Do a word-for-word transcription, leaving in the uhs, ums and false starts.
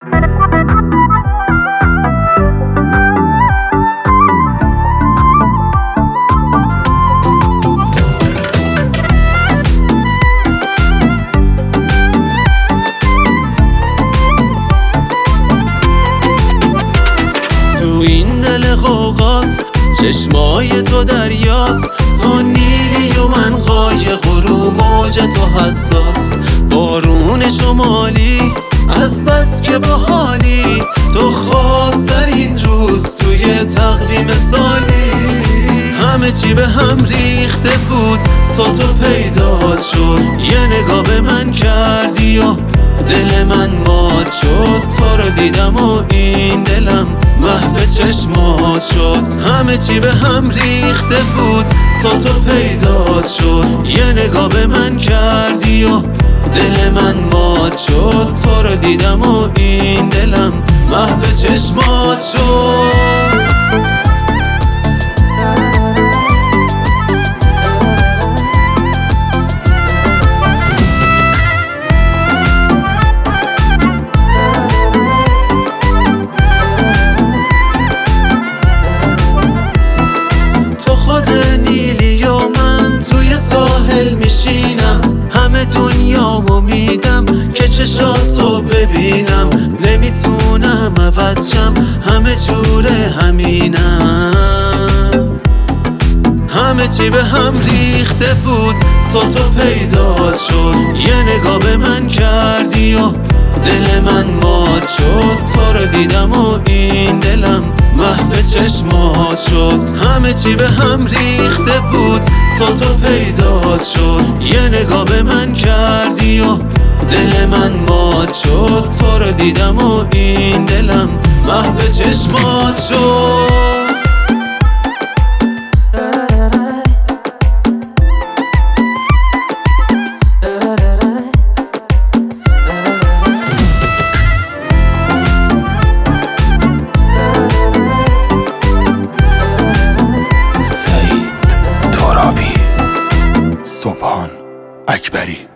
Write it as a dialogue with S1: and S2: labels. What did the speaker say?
S1: تو این دل غوغاست، چشمای تو دریاست، تو نیلی و من قایق و رو موج تو حساس. بارون شمالی از بس که باحالی، تو خواست در این روز توی تقویم سالی. همه چی به هم ریخته بود تا تو پیدات شد، یه نگاه به من کردی و دل من مات شد. تو رو دیدم و این دلم محو چشمات شد. همه چی به هم ریخته بود تا تو پیدات شد، یه نگاه به من کردی و دل من مات شد. تو رو دیدم و این دلم محو چشمات شد. میشینم همه دنیامو میدم که چشاتو ببینم، نمیتونم عوض شم همه جوره همینم. همه چی به هم ریخته بود تا تو پیدات شد، یه نگاه به من کردی و دل من مات شد. تو رو دیدم و این دلم محو چشمات شد. همه چی به هم ریخته بود تا تو پیدات شد، یه نگاه به من کردی و دل من مات شد. تو رو دیدم و این دلم محو چشمات شد.
S2: اکبری